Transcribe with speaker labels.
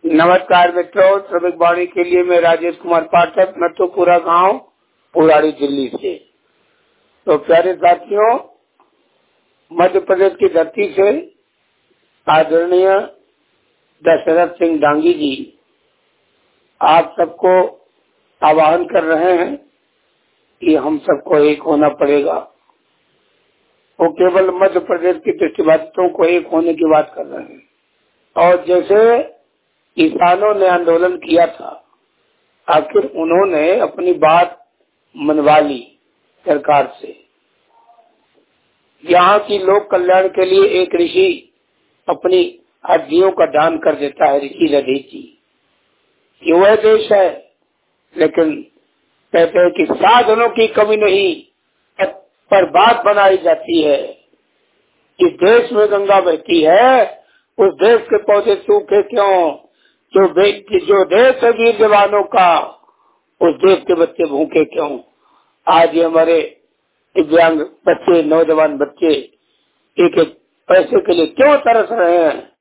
Speaker 1: नमस्कार मित्रों, श्रमिक वाणी के लिए मैं राजेश कुमार पाठक, नथुपुरा गांव, पुराड़ी, दिल्ली से। तो प्यारे साथियों, मध्य प्रदेश की धरती से आदरणीय दशरथ सिंह डांगी जी आप सबको आह्वान कर रहे हैं कि हम सबको एक होना पड़ेगा। वो केवल मध्य प्रदेश की दृष्टिबाधितों को एक होने की बात कर रहे हैं। और जैसे किसानों ने आंदोलन किया था, आखिर उन्होंने अपनी बात मनवा ली सरकार से। यहाँ की लोक कल्याण के लिए एक ऋषि अपनी हड्डियों का दान कर देता है, ऋषि रधीची। ये वह देश है, लेकिन कहते हैं कि साधनों की कमी नहीं, पर बात बनाई जाती है। इस देश में गंगा बहती है, उस देश के पौधे सूखे क्यों? जो देश है वीर जवानों का, उस देश के बच्चे भूखे क्यों? आज ये हमारे दिव्यांग बच्चे, नौजवान बच्चे एक एक पैसे के लिए क्यों तरस रहे हैं?